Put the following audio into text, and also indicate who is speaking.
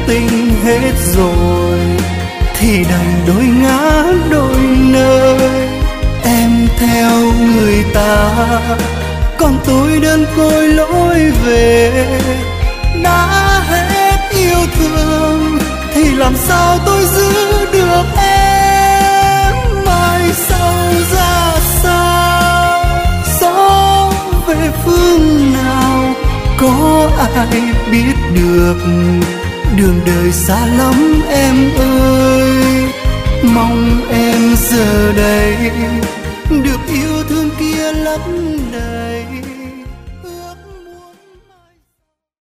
Speaker 1: tình hết rồi thì đành đôi ngã đôi nơi. Em theo người ta, còn tôi đơn côi lối về. Đã hết yêu thương thì làm sao tôi giữ được em? Mai sau ra sao, gió về phương nào, có ai biết được. Đường đời xa lắm em ơi, mong em giờ đây được yêu thương kia lấp